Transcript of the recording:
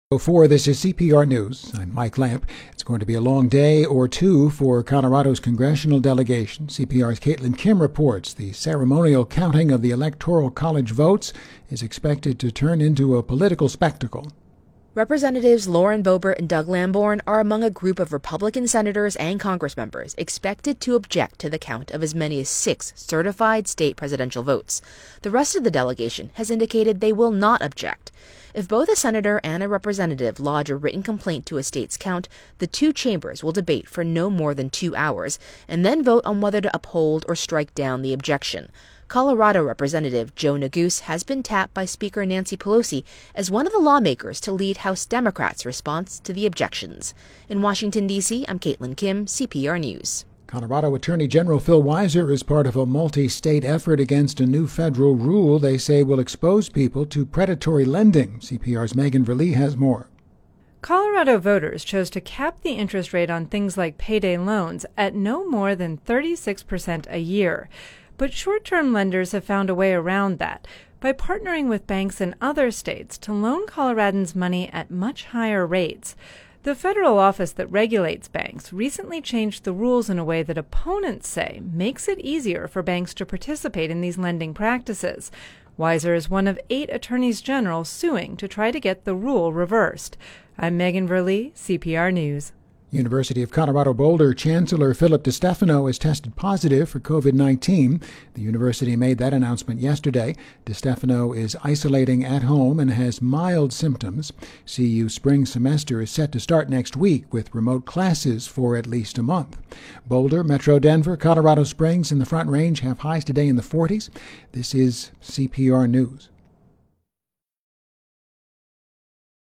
This is CPR News. I'm Mike Lamp. It's going to be a long day or two for Colorado's congressional delegation. CPR's Caitlin Kim reports the ceremonial counting of the Electoral College votes is expected to turn into a political spectacle. Representatives Lauren Boebert and Doug Lamborn are among a group of Republican senators and Congress members expected to object to the count of as many as 6 certified state presidential votes. The rest of the delegation has indicated they will not object. If both a senator and a representative lodge a written complaint to a state's count, the two chambers will debate for no more than 2 hours and then vote on whether to uphold or strike down the objection. Colorado Representative Joe Neguse has been tapped by Speaker Nancy Pelosi as one of the lawmakers to lead House Democrats' response to the objections. In Washington, D.C., I'm Caitlin Kim, CPR News. Colorado Attorney General Phil Weiser is part of a multi-state effort against a new federal rule they say will expose people to predatory lending. CPR's Megan Verlee has more. Colorado voters chose to cap the interest rate on things like payday loans at no more than 36% a year. But short-term lenders have found a way around that by partnering with banks in other states to loan Coloradans money at much higher rates. The federal office that regulates banks recently changed the rules in a way that opponents say makes it easier for banks to participate in these lending practices. Weiser is one of 8 attorneys general suing to try to get the rule reversed. I'm Megan Verlee, CPR News. University of Colorado Boulder Chancellor Philip DeStefano has tested positive for COVID-19. The university made that announcement yesterday. DeStefano is isolating at home and has mild symptoms. CU spring semester is set to start next week with remote classes for at least a month. Boulder, Metro Denver, Colorado Springs, and the Front Range have highs today in the 40s. This is CPR News.